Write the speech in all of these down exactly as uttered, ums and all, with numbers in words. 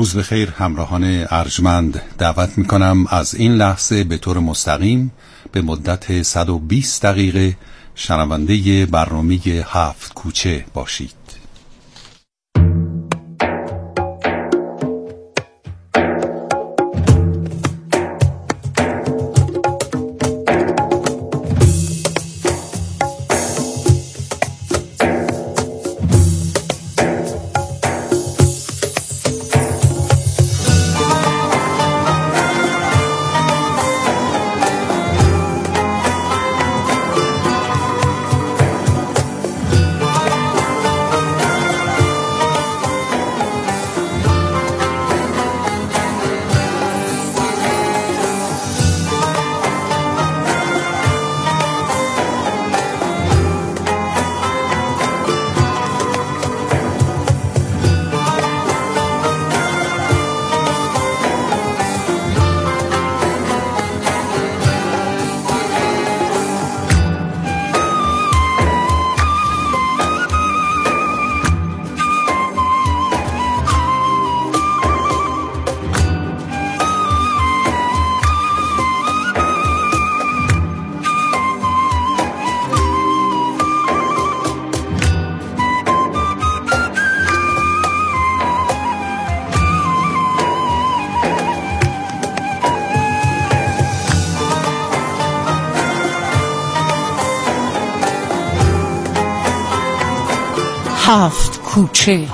روز بخیر همراهان ارجمند، دعوت میکنم از این لحظه به طور مستقیم به مدت صد و بیست دقیقه شنونده برنامه هفت کوچه باشید. هفت کوچه.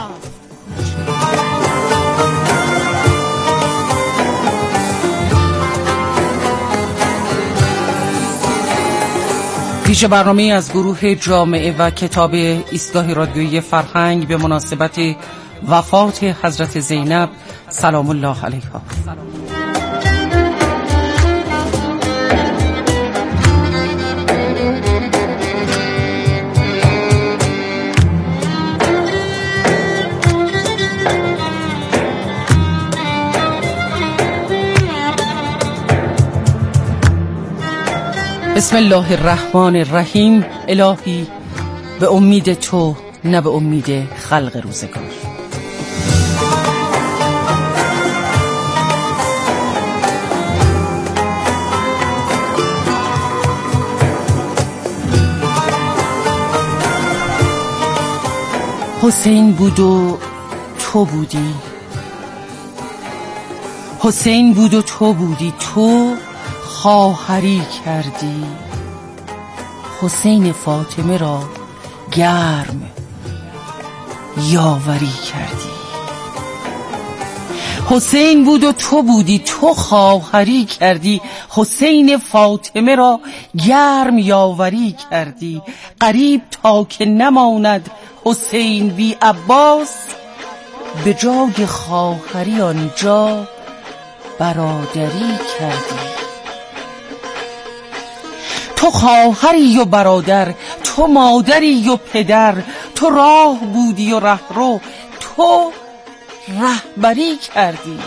ویژه برنامه از گروه جامعه و کتاب ایستگاه رادیویی فرهنگ به مناسبت وفات حضرت زینب سلام الله علیها. بسم الله الرحمن الرحیم. الهی به امید تو نه به امید خلق روزگار. حسین بود و تو بودی، حسین بود و تو بودی، تو خواهری کردی، حسین فاطمه را گرم یاوری کردی. حسین بود و تو بودی، تو خواهری کردی، حسین فاطمه را گرم یاوری کردی. قریب تا که نماند حسین بی عباس، به جای خواهری آنجا برادری کردی. تو خواهری و برادر، تو مادری و پدر، تو راه بودی و رهرو، تو رهبری کردی.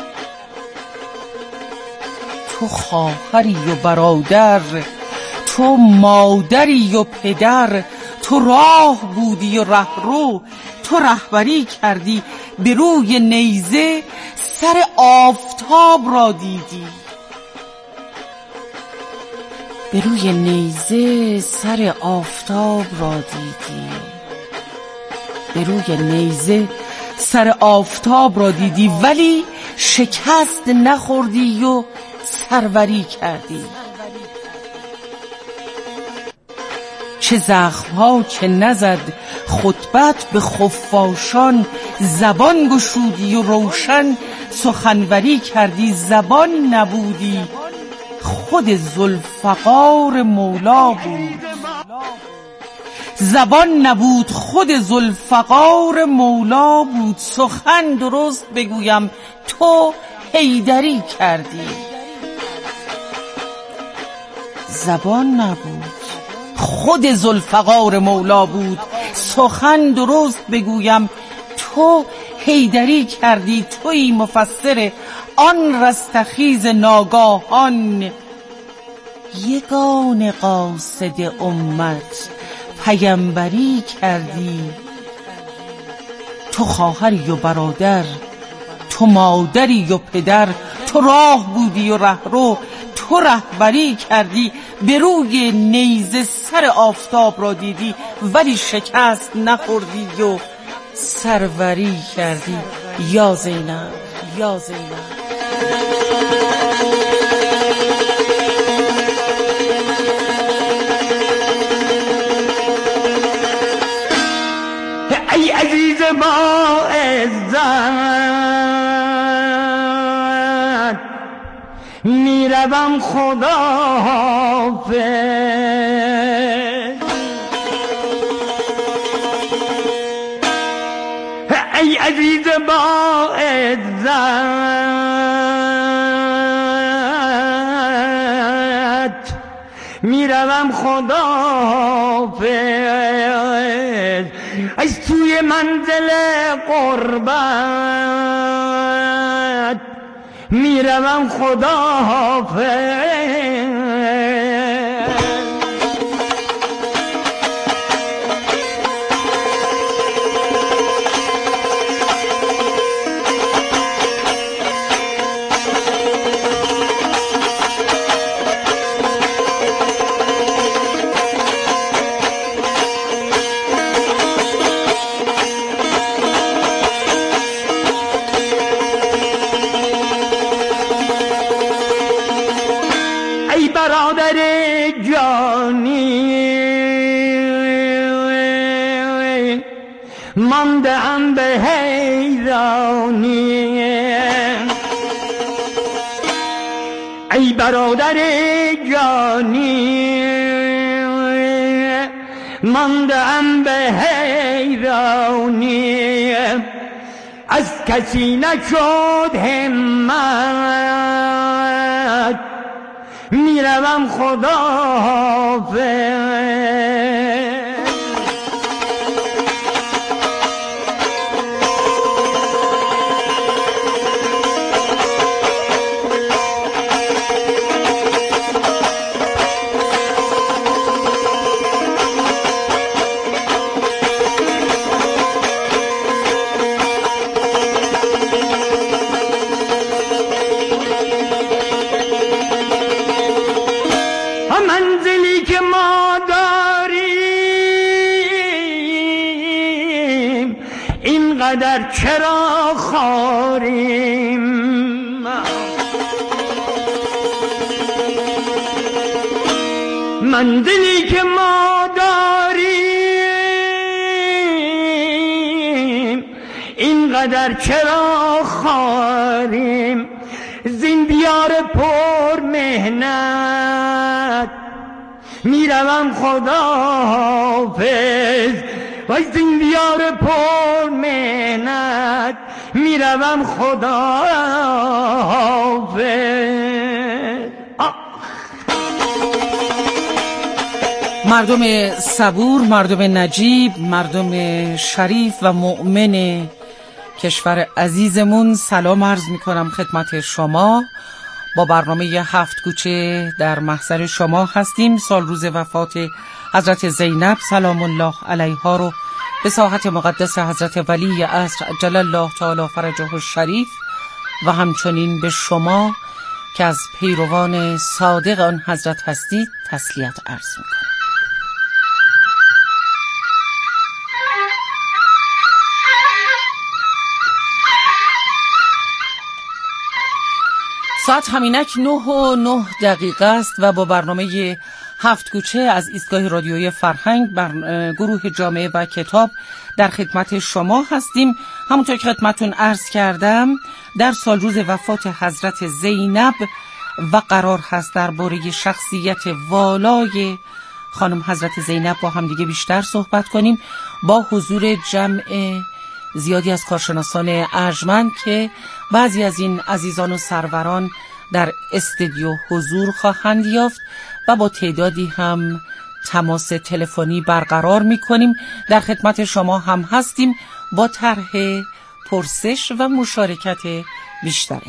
تو خواهری و برادر، تو مادری و پدر، تو راه بودی و رهرو، تو رهبری کردی. به روی نیزه سر آفتاب را دیدی، به روی نیزه سر آفتاب را دیدی، به روی نیزه سر آفتاب را دیدی، ولی شکست نخوردی و سروری کردی. چه زخمها که نزد خطبت به خفاشان، زبان گشودی و روشن سخنوری کردی. زبان نبودی خود ذوالفقار مولا بود، زبان نبود خود ذوالفقار مولا بود. سخن درست بگویم تو حیدری کردی. زبان نبود خود ذوالفقار مولا بود، سخن درست بگویم تو حیدری کردی. توی مفسر آن رستخیز ناگاهان، یگان قاصد امت پیامبری کردی. تو خواهری و برادر، تو مادری و پدر، تو راه بودی و رهرو، تو رهبری کردی به روی نیزه سر آفتاب را دیدی، ولی شکست نخوردی و سروری کردی. یا زینب یا زینب. ای عزیز با عزت میروم خدا حافظ، ای عزیز با عزت میروم خدا حافظ، از توی منزل قربت میروم خدا حافظ. برادر جانی مانده ام به حیرانی، ای برادر جانی مانده ام به حیرانی، از کسی نشد همت میروم خدا حافظ. منزلی که ما داریم اینقدر چرا خاریم، منزلی که ما داریم اینقدر چرا خاریم، زین دیار پر مهنت میروم خدا حافظ، وای زین دیار پر مهنت میروم خدا حافظ. مردم صبور، مردم نجیب، مردم شریف و مؤمن کشور عزیزمون، سلام عرض می کنم خدمت شما. با برنامه هفت کوچه در محضر شما هستیم. سال روز وفات حضرت زینب سلام الله علیها رو به ساحت مقدس حضرت ولی عصر عجل الله تعالی فرجه الشریف و همچنین به شما که از پیروان صادق آن حضرت هستید تسلیت عرض می کنم. ساعت همینک نه و نه دقیقه است و با برنامه هفت کوچه از ایستگاه رادیویی فرهنگ بر گروه جامعه و کتاب در خدمت شما هستیم. همونطور که خدمتون عرض کردم در سال روز وفات حضرت زینب و قرار هست درباره شخصیت والای خانم حضرت زینب با هم دیگه بیشتر صحبت کنیم با حضور جمع زیادی از کارشناسان ارجمند که بعضی از این عزیزان و سروران در استودیو حضور خواهند یافت و با تعدادی هم تماس تلفنی برقرار می‌کنیم. در خدمت شما هم هستیم با طرح پرسش و مشارکت بیشترتون.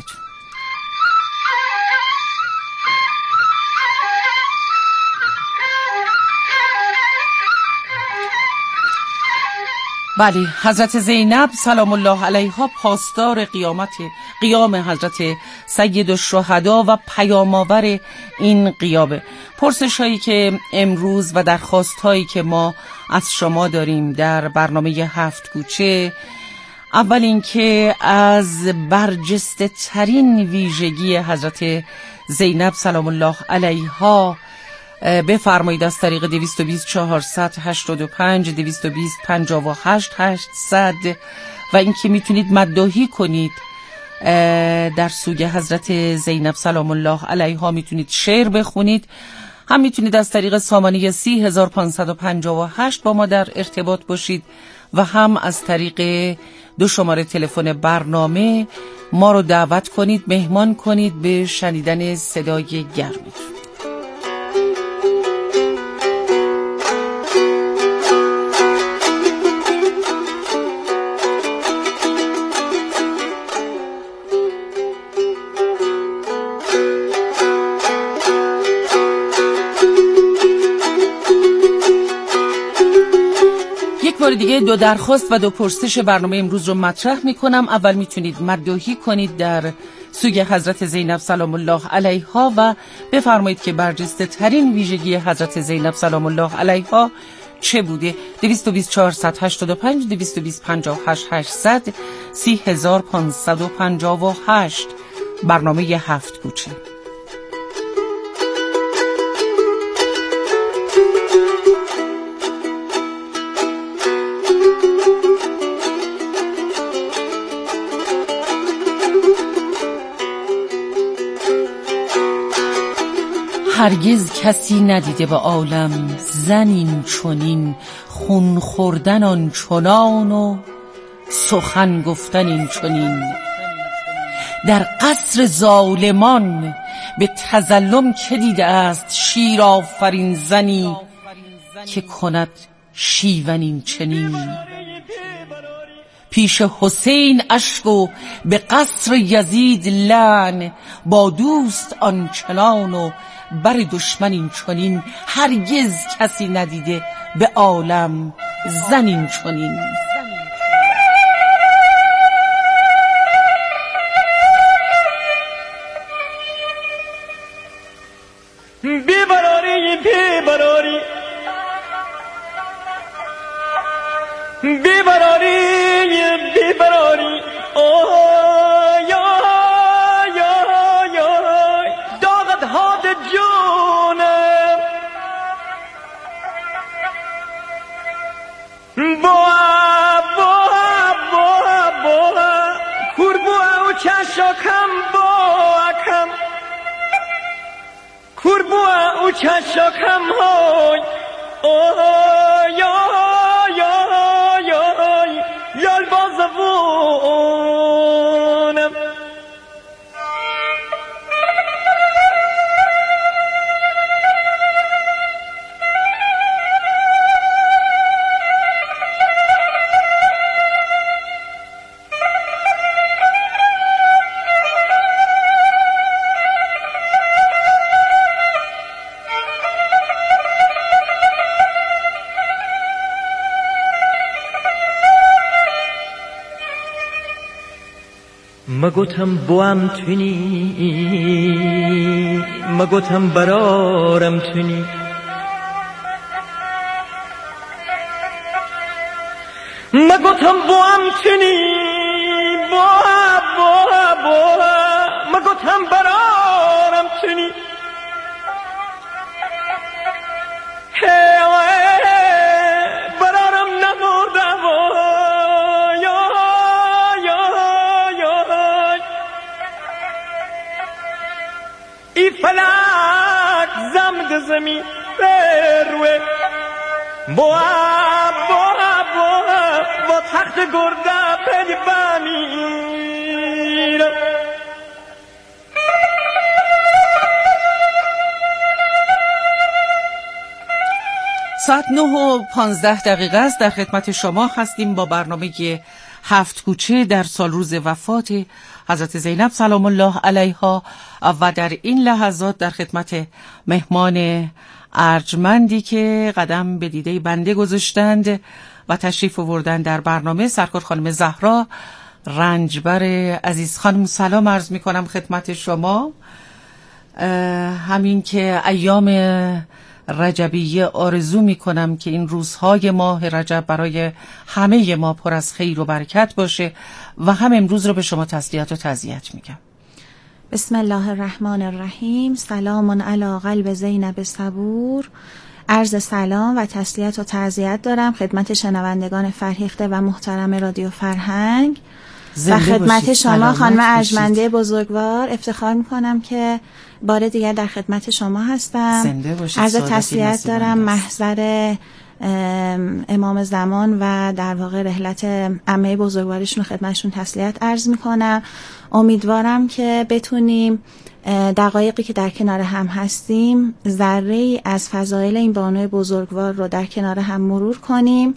بله، حضرت زینب سلام الله علیها پاسدار قیامت قیام حضرت سید الشهدا و پیام‌آور این قیامه. پرسش هایی که امروز و درخواست هایی که ما از شما داریم در برنامه هفت کوچه، اول اینکه از برجسته ترین ویژگی حضرت زینب سلام الله علیها بفرمایید از طریق دویست و بیست چهارصد و هشتاد و پنج دویست و بیست پنجاه و هشت هشتصد و اینکه میتونید مداحی کنید در سوی حضرت زینب سلام الله علیها، میتونید شعر بخونید، هم میتونید از طریق سامانه سی هزار پانصد و پنجاه و هشت با ما در ارتباط باشید و هم از طریق دو شماره تلفن برنامه ما رو دعوت کنید، مهمان کنید به شنیدن صدای گرمی. بار دیگه دو درخواست و دو پرسش برنامه امروز رو مطرح میکنم. اول میتونید مداحی کنید در سوی حضرت زینب سلام الله علیها و بفرمایید که برجسته ترین ویژگی حضرت زینب سلام الله علیها چه بوده. دویست و بیست چهارصد و هشتاد و پنج دویست و بیست پنجاه و هشت هشتصد سی هزار پانصد و پنجاه و هشت برنامه هفت کوچه. هرگز کسی ندیده به عالم زنین چنین، خون خوردن آن چنان و سخن گفتن این چنین. در قصر ظالمان به تظلم که دیده است شیر آفرین زنی، که کند شیون چنین. پیش حسین اشک و به قصر یزید لعن، با دوست آنچنان و بر دشمن این چنین. هرگز کسی ندیده به عالم زنین چنین. بیبراری بیبراری بیبراری بیبراری اوه یا یا یا داغت هاد جونم بوا بوا بوا بوا کربوا و چشاکم بوا کم کربوا و چشاکم های اوه یا مگوتم بوام تونی مگوتم برارم تونی مگوتم بوام تونی بوا بوا بوا مگوتم برارم تونی برارم نبودم ای فلک زمد زمین بروه بوا بوا بوا با تخت گرده پلی بمیر. ساعت نه و پانزده دقیقه است. در خدمت شما هستیم با برنامه هفت کوچه در سال روز وفات حضرت زینب سلام الله علیها و در این لحظات در خدمت مهمان ارجمندی که قدم به دیده بنده گذاشتند و تشریف آوردن در برنامه. سرکار خانم زهرا رنجبر عزیز، خانم سلام عرض می کنم خدمت شما. همین که ایام رجبیه آرزو می کنم که این روزهای ماه رجب برای همه ما پر از خیر و برکت باشه و هم امروز رو به شما تسلیت و تعزیت میگم. بسم الله الرحمن الرحیم. سلام علی قلب زینب صبور. عرض سلام و تسلیت و تعزیت دارم خدمت شنوندگان فرهیخته و محترم رادیو فرهنگ و خدمت شما خانم ارجمنده بزرگوار. افتخار میکنم که بار دیگر در خدمت شما هستم. عرض تسلیت دارم محضر امام زمان و در واقع رحلت عمه بزرگوارشون خدمتشون تسلیت عرض میکنم. امیدوارم که بتونیم دقایقی که در کنار هم هستیم ذره‌ای از فضایل این بانوی بزرگوار رو در کنار هم مرور کنیم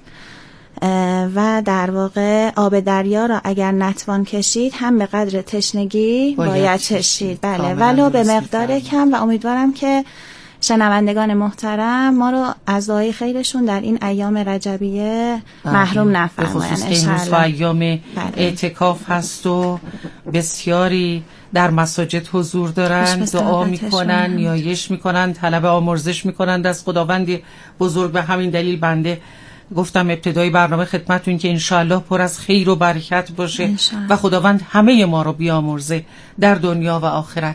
و در واقع آب دریا را اگر نتوان کشید هم به قدر تشنگی باید, باید چشید. بله، ولو به مقدار کم. و امیدوارم که شنوندگان محترم ما رو از دعای خیرشون در این ایام رجبیه محروم نفرمایند. به خصوص که این روزها ایام اعتکاف هست و بسیاری در مساجد حضور دارن، دعا میکنن، نیایش میکنن، طلب آمرزش میکنن از خداوند بزرگ. به همین دلیل بنده گفتم ابتدای برنامه خدمتون که انشاءالله پر از خیر و برکت باشه و خداوند همه ما رو بیامرزه در دنیا و آخرت.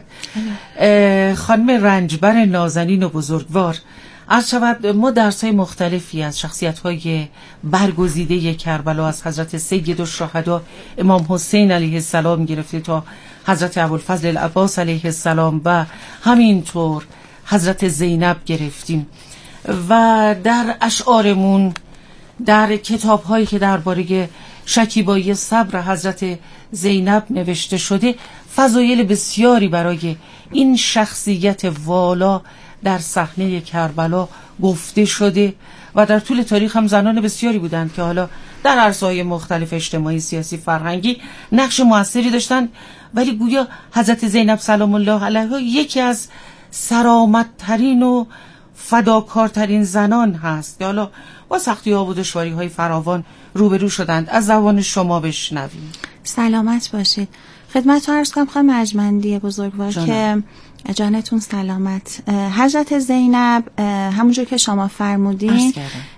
خانم رنجبر نازنین و بزرگوار، عرض شود ما درس‌های مختلفی از شخصیت‌های برگزیده کربلا از حضرت سید الشهدا امام حسین علیه السلام گرفته تا حضرت ابوالفضل العباس علیه السلام و همینطور حضرت زینب گرفتیم و در اشعارمون، در کتاب‌هایی که درباره شکیبایی صبر حضرت زینب نوشته شده، فضایل بسیاری برای این شخصیت والا در صحنه کربلا گفته شده و در طول تاریخ هم زنان بسیاری بودند که حالا در عرصه‌های مختلف اجتماعی، سیاسی، فرهنگی نقش موثری داشتند، ولی گویا حضرت زینب سلام الله علیها یکی از سرآمدترین و فداکارترین زنان هست که حالا با سختی‌ها و دشواری‌های فراوان روبرو شدند. از زبان شما بشنویم. سلامت باشید. خدمتتون عرض کنم خانم ارجمندی بزرگوار که جانتون سلامت. حضرت زینب همونجور که شما فرمودین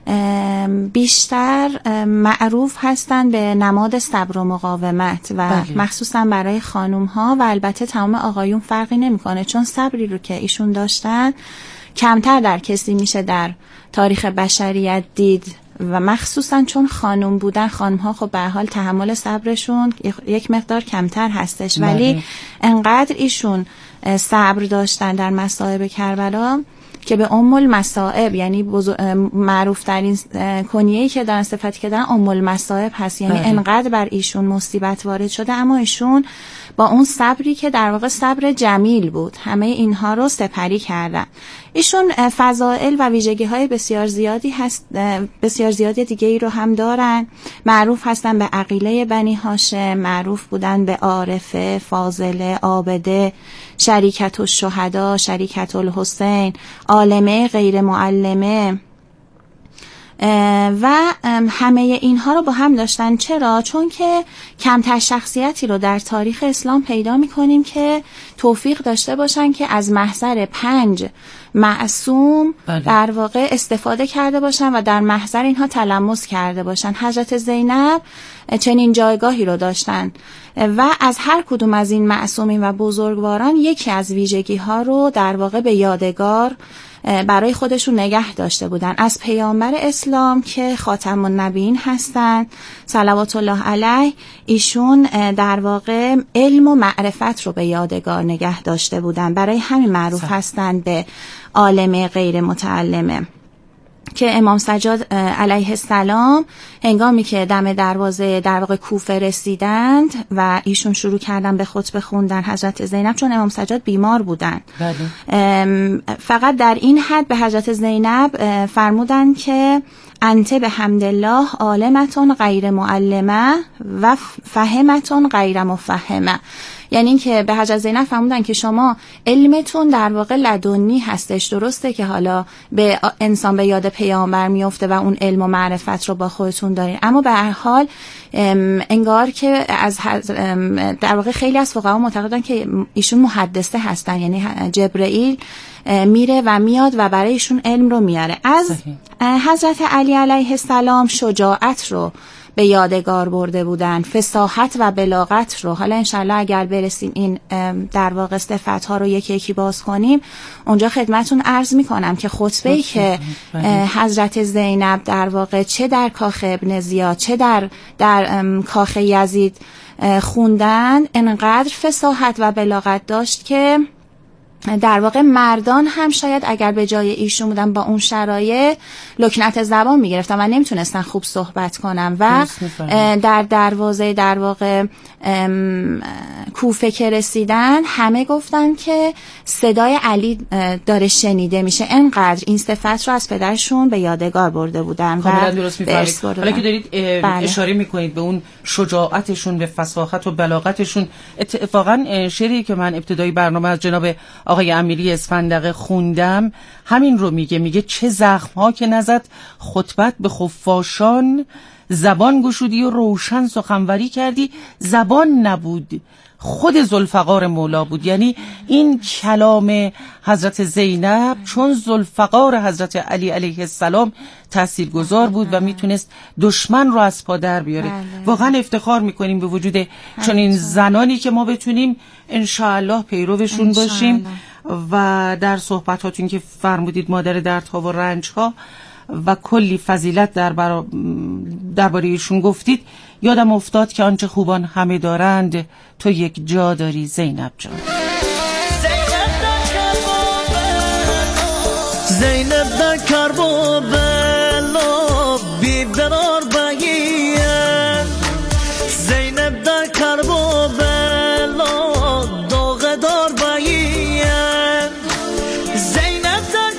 بیشتر معروف هستن به نماد صبر و مقاومت و بله. مخصوصا برای خانوم ها و البته تمام آقایون فرقی نمیکنه، چون صبری رو که ایشون داشتن کمتر در کسی میشه در تاریخ بشریت دید و مخصوصا چون خانم بودن، خانم ها خب به حال تحمل صبرشون یک مقدار کمتر هستش، ولی انقدر ایشون صبر داشتن در مصائب کربلا که به ام المصائب، یعنی معروف ترین کنیه‌ای که دارن، صفتی که دارن ام المصائب هست، یعنی انقدر بر ایشون مصیبت وارد شده اما ایشون با اون صبری که در واقع صبر جمیل بود همه اینها رو سپری کردن. ایشون فضائل و ویژگی‌های بسیار زیادی هست، بسیار زیادی دیگه ای رو هم دارن. معروف هستن به عقیله بنی هاشم، معروف بودن به عارفه، فاضله، عابده، شریکت الشهدا، شریکت الحسین، عالمه غیر معلمه و همه اینها رو با هم داشتن. چرا؟ چون که کمتر شخصیتی رو در تاریخ اسلام پیدا می‌کنیم که توفیق داشته باشن که از محضر پنج معصوم بله. در واقع استفاده کرده باشن و در محضر اینها تلمس کرده باشن. حضرت زینب چنین جایگاهی رو داشتن و از هر کدوم از این معصومین و بزرگواران یکی از ویژگی ها رو در واقع به یادگار برای خودشون نگه داشته بودن. از پیامبر اسلام که خاتم النبیین هستن صلوات الله علیه، ایشون در واقع علم و معرفت رو به یادگار نگه داشته بودن، برای همین معروف هستن به عالمه غیر متعلمه. که امام سجاد علیه السلام هنگامی که دم دروازه در واقع کوفه رسیدند و ایشون شروع کردن به خطبه خوندن حضرت زینب، چون امام سجاد بیمار بودن بله. فقط در این حد به حضرت زینب فرمودن که انت به حمدالله عالمتون غیر معلمه و فهمتون غیر مفهمه، یعنی اینکه به حضرت زینب فرمودن که شما علمتون در واقع لدنی هستش، درسته که حالا به انسان به یاد پیامبر میفته و اون علم و معرفت رو با خودتون دارین، اما به هر حال انگار که از در واقع خیلی از فقها معتقدن که ایشون محدثه هستن، یعنی جبرئیل میره و میاد و برای ایشون علم رو میاره. از حضرت علی علیه السلام شجاعت رو به یادگار برده بودن، فصاحت و بلاغت رو. حالا انشالله اگر برسیم این در واقع صفت‌ها رو یکی یکی باز کنیم، اونجا خدمتون عرض میکنم که خطبه‌ای که حضرت زینب در واقع چه در کاخ ابن زیاد چه در در کاخ یزید خوندن، انقدر فصاحت و بلاغت داشت که در واقع مردان هم شاید اگر به جای ایشون بودن با اون شرایط لکنت زبان میگرفتن و نمیتونستن خوب صحبت کنن و در دروازه در واقع کوفه که رسیدن همه گفتن که صدای علی داره شنیده میشه، انقدر این صفت رو از پدرشون به یادگار برده بودن. کاملا درست میفرمایید. حالا که دارید بله. اشاره میکنید به اون شجاعتشون، به فصاحت و بلاغتشون، اتفاقا شعری که من ابتدای برنامه از جناب آقای امیری اسفندقه خوندم همین رو میگه، میگه چه زخم ها که نزد خطبت به خفاشان، زبان گشودی و روشن سخنوری کردی، زبان نبود خود ذوالفقار مولا بود. یعنی این کلام حضرت زینب چون ذوالفقار حضرت علی علیه السلام تاثیرگذار بود و میتونست دشمن رو از پا در بیاره. واقعا افتخار میکنیم به وجود چنین زنانی که ما بتونیم انشاءالله پیروشون باشیم. و در صحبتاتون که فرمودید مادر دردها و رنجها و کلی فضیلت در برا... درباره ایشون گفتید، یادم افتاد که آنچه خوبان همه دارند تو یک جا داری زینب جان. زینب در کربلا بی برار بگیه، زینب در کربلا داغ دار بگیه، زینب در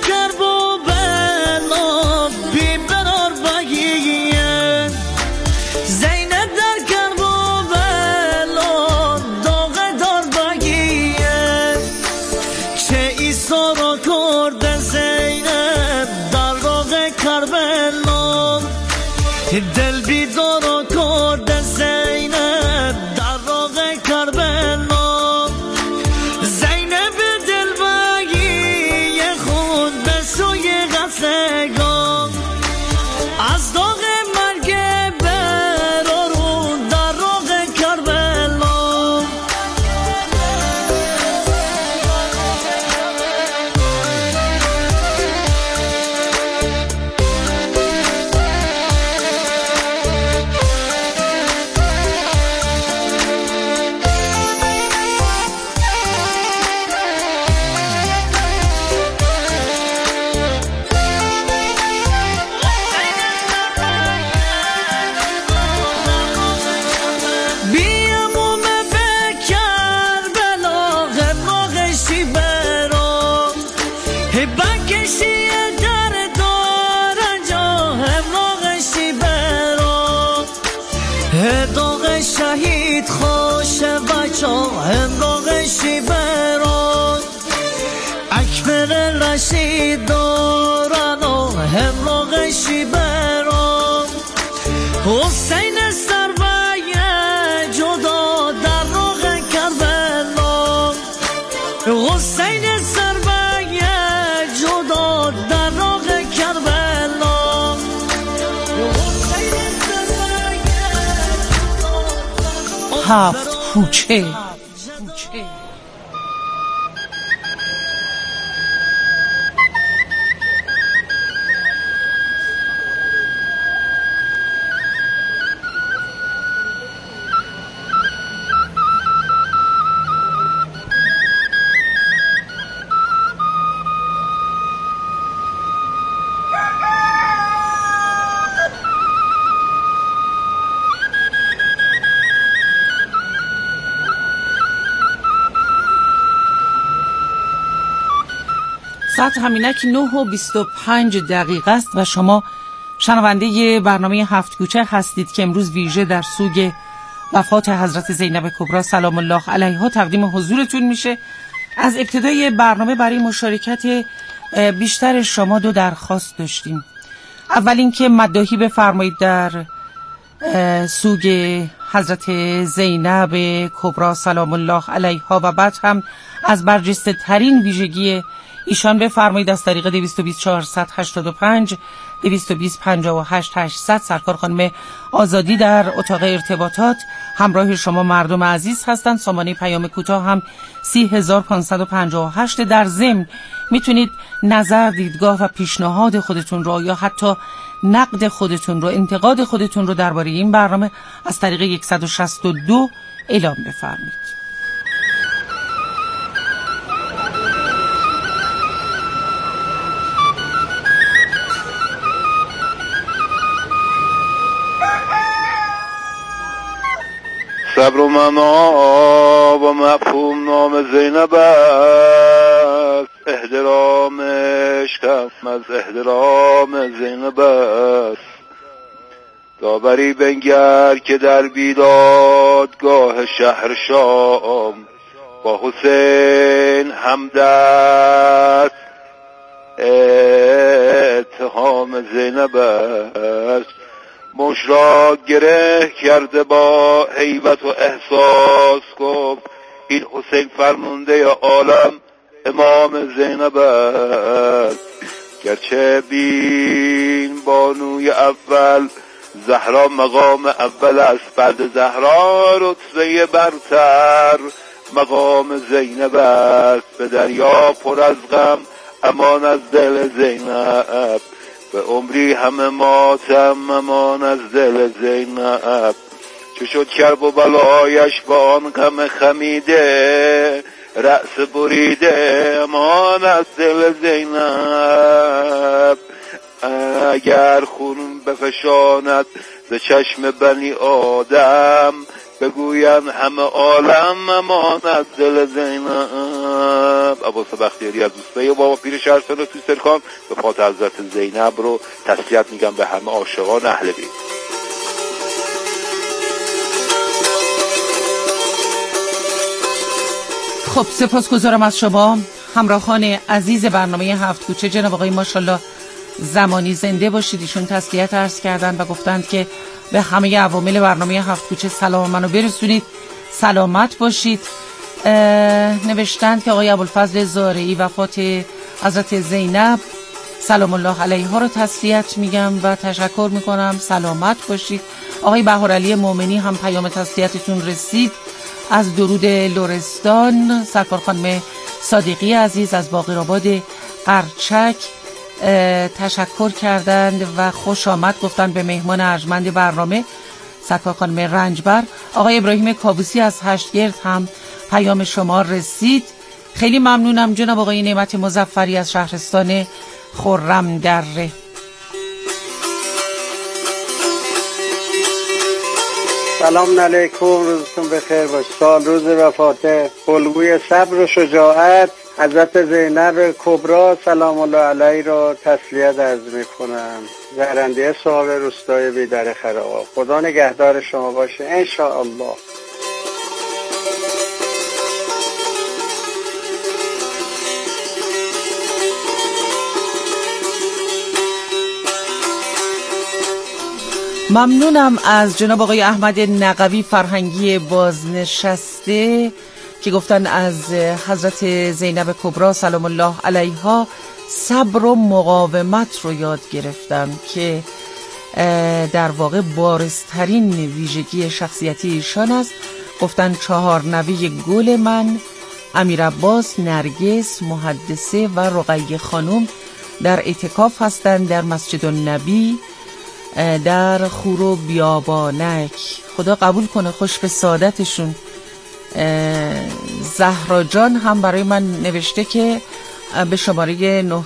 کربلا بی برار بگیه، زینب در کربلا داغ دار بگیه، چه عیسی را کرده زینب در راغ کربلا، دل بیدار کرده زینب در راغ کربلا، زینب دل بگی خود به سوی قتلگاه، از داغ مرگ برارون در راغ کربلا. شهید خوش بچا همراه شیبران، اکبر رشید دارن و همراه شیبران، حسین سربای جدا در راغ کربلا، حسین سربای جدا در راغ کربلا، هفت کوچه. ساعت همینک نه و بیست و پنج دقیقه است و شما شنونده برنامه هفت کوچه هستید که امروز ویژه در سوگ وفات حضرت زینب کبری سلام الله علیها تقدیم حضورتون میشه. از ابتدای برنامه برای مشارکت بیشتر شما دو درخواست داشتیم. اول اینکه مداحی بفرمایید در سوگ حضرت زینب کبری سلام الله علیها و بعد هم از برجسته ترین ویژگی ایشان بفرمایید از طریق دویست و بیست چهارصد و هشتاد و پنج دویست و بیست پنجاه و هشت هشتصد. سرکار خانم آزادی در اتاق ارتباطات همراه شما مردم عزیز هستند. سامانه پیام کوتاه هم سی هزار و پانصد و پنجاه و هشت. در ضمن میتونید نظر، دیدگاه و پیشنهاد خودتون رو یا حتی نقد خودتون رو، انتقاد خودتون رو درباره این برنامه از طریق صد و شصت و دو اعلام بفرمایید. صبر و منا و مفهوم نام زینب است، احترام عشق است از احترام زینب است. داوری بنگر که در بیدادگاه شهر شام با حسین همدست اتهام زینب است. مش را گره کرده با هیبت و احساس گفت این حسین فرمانده عالم امام زینب است. گرچه بین بانوی اول زهرا مقام اول است، بعد زهرا رتبه برتر مقام زینب است. به دریا پر از غم امان از دل زینب، به عمری همه ماتم امان از دل زینب. چه شد کرب و بلایش با آن غم خمیده، رأس بریده امان از دل زینب. اگر خون بفشاند ز چشم بنی آدم، بگویند همه عالم امان از دل زینب. عباس بختیاری از دوسته بابا پیر شهرستان و توی سرکان به فات حضرت زینب رو تسلیت میگم به همه عاشقان اهل بیت. خب سپاسگزارم از شما همراهان عزیز برنامه هفت کوچه. جناب آقای ماشاءالله زمانی زنده باشید. ایشون تسلیت عرض کردند و گفتند که به همه عوامل برنامه هفت کوچه سلام منو برسونید، سلامت باشید. نوشتند که آقای ابوالفضل زارعی وفات حضرت زینب سلام الله علیها رو تسلیت میگم و تشکر میکنم، سلامت باشید. آقای بهارعلی مومنی هم پیام تسلیتتون رسید از درود لرستان. سرکار خانم صادقی عزیز از باقرآباد قرچک تشکر کردند و خوش آمد گفتند به مهمان ارجمند برنامه سرکار خانم رنجبر. آقای ابراهیم کابوسی از هشتگرد هم پیام شما رسید. خیلی ممنونم. جناب آقای نعمت مظفری از شهرستان خرم دره. سلام علیکم، روزتون بخیر باشه. سال روز وفات الگوی صبر و شجاعت حضرت زینب کبری سلام الله علیه را تسلیت عرض میکنم. زرنده صاحب روستای بیدر خراب. خدا نگهدار شما باشه ان شاء الله. ممنونم از جناب آقای احمد نقوی فرهنگی بازنشسته که گفتن از حضرت زینب کبری سلام الله علیها صبر و مقاومت رو یاد گرفتم که در واقع بارزترین ویژگی شخصیتی ایشان است. گفتن چهار نوه گل من امیر عباس، نرگس، محدثه و رقیه خانم در اعتکاف هستند در مسجد النبی در خور و بیابانک. خدا قبول کنه، خوش به سعادتشون. زهرا جان هم برای من نوشته که به شماره